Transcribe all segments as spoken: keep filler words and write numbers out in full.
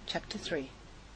Chapter three.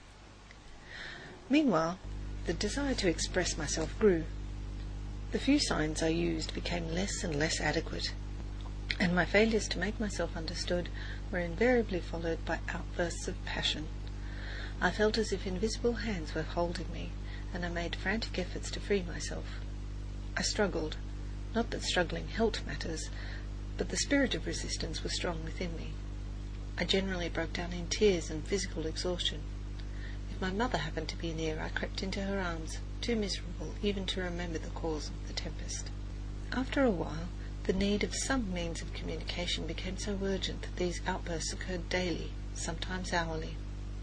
Meanwhile, the desire to express myself grew. The few signs I used became less and less adequate, and my failures to make myself understood were invariably followed by outbursts of passion. I felt as if invisible hands were holding me, and I made frantic efforts to free myself. I struggled. Not that struggling helped matters, but the spirit of resistance was strong within me. I generally broke down in tears and physical exhaustion. If my mother happened to be near, I crept into her arms, too miserable even to remember the cause of the tempest. After a while, the need of some means of communication became so urgent that these outbursts occurred daily, sometimes hourly.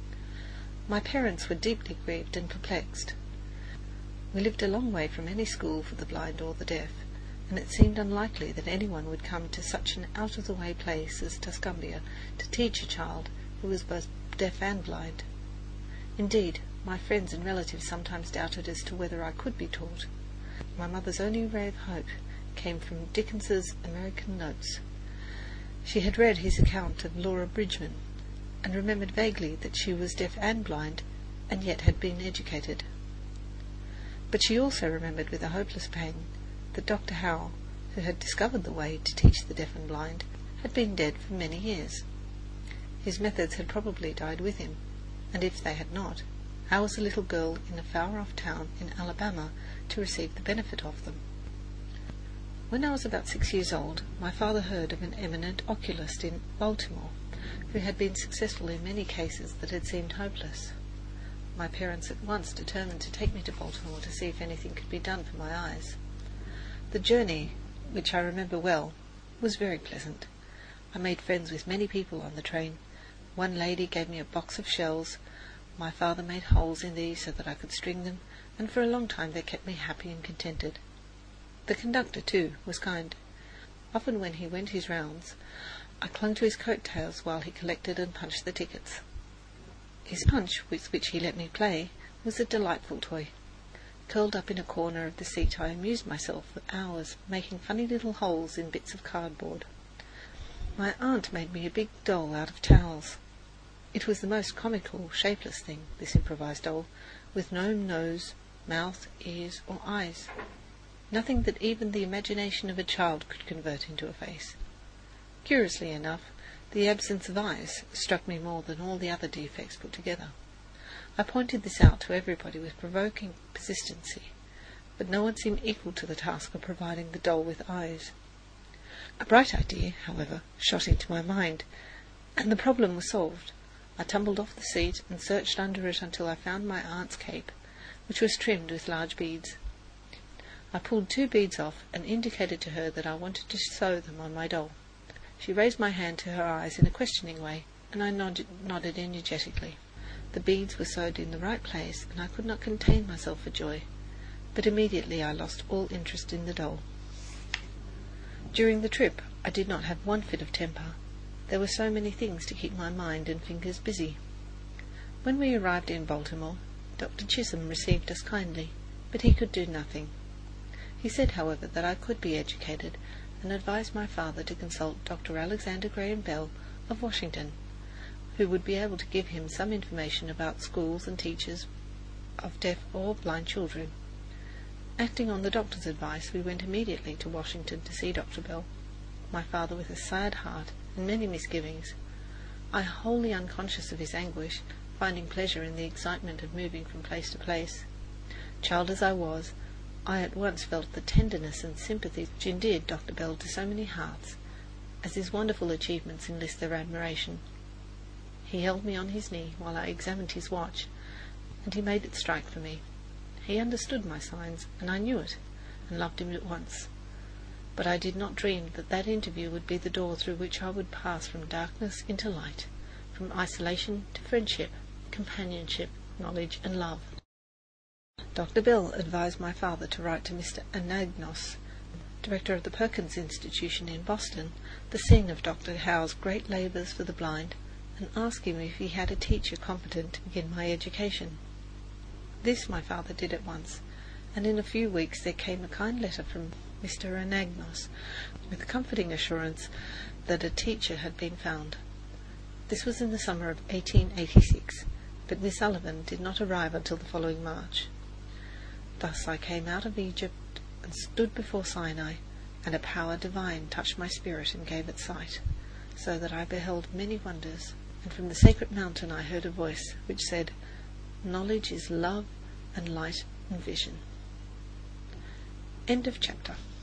My parents were deeply grieved and perplexed. We lived a long way from any school for the blind or the deaf, and it seemed unlikely that anyone would come to such an out-of-the-way place as Tuscumbia to teach a child who was both deaf and blind. Indeed, my friends and relatives sometimes doubted as to whether I could be taught. My mother's only ray of hope came from Dickens's American Notes. She had read his account of Laura Bridgman, and remembered vaguely that she was deaf and blind, and yet had been educated. But she also remembered with a hopeless pain that Doctor Howe, who had discovered the way to teach the deaf and blind, had been dead for many years. His methods had probably died with him, and if they had not, how was a little girl in a far-off town in Alabama to receive the benefit of them? When I was about six years old, my father heard of an eminent oculist in Baltimore, who had been successful in many cases that had seemed hopeless. My parents at once determined to take me to Baltimore to see if anything could be done for my eyes. The journey, which I remember well, was very pleasant. I made friends with many people on the train. One lady gave me a box of shells. My father made holes in these so that I could string them, and for a long time they kept me happy and contented. The conductor, too, was kind. Often when he went his rounds, I clung to his coat-tails while he collected and punched the tickets. His punch, with which he let me play, was a delightful toy. Curled up in a corner of the seat, I amused myself for hours, making funny little holes in bits of cardboard. My aunt made me a big doll out of towels. It was the most comical, shapeless thing, this improvised doll, with no nose, mouth, ears, or eyes. Nothing that even the imagination of a child could convert into a face. Curiously enough, the absence of eyes struck me more than all the other defects put together. I pointed this out to everybody with provoking persistency, but no one seemed equal to the task of providing the doll with eyes. A bright idea, however, shot into my mind, and the problem was solved. I tumbled off the seat and searched under it until I found my aunt's cape, which was trimmed with large beads. I pulled two beads off and indicated to her that I wanted to sew them on my doll. She raised my hand to her eyes in a questioning way, and I nodded, nodded energetically. The beads were sewed in the right place, and I could not contain myself for joy, but immediately I lost all interest in the doll. During the trip I did not have one fit of temper. There were so many things to keep my mind and fingers busy. When we arrived in Baltimore, Doctor Chisholm received us kindly, but he could do nothing. He said, however, that I could be educated, and advised my father to consult Doctor Alexander Graham Bell of Washington, who would be able to give him some information about schools and teachers of deaf or blind children. Acting on the doctor's advice, we went immediately to Washington to see Doctor Bell, my father with a sad heart and many misgivings. I, wholly unconscious of his anguish, finding pleasure in the excitement of moving from place to place. Child as I was, I at once felt the tenderness and sympathy which endeared Doctor Bell to so many hearts, as his wonderful achievements enlist their admiration. He held me on his knee while I examined his watch, and he made it strike for me. He understood my signs, and I knew it, and loved him at once. But I did not dream that that interview would be the door through which I would pass from darkness into light, from isolation to friendship, companionship, knowledge, and love. Doctor Bell advised my father to write to Mister Anagnos, director of the Perkins Institution in Boston, the scene of Doctor Howe's great labours for the blind, and ask him if he had a teacher competent to begin my education. This my father did at once, and in a few weeks there came a kind letter from Mister Anagnos, with comforting assurance that a teacher had been found. This was in the summer of eighteen eighty-six, but Miss Sullivan did not arrive until the following March. Thus I came out of Egypt and stood before Sinai, and a power divine touched my spirit and gave it sight, so that I beheld many wonders, and from the sacred mountain I heard a voice which said, "Knowledge is love and light and vision." End of chapter.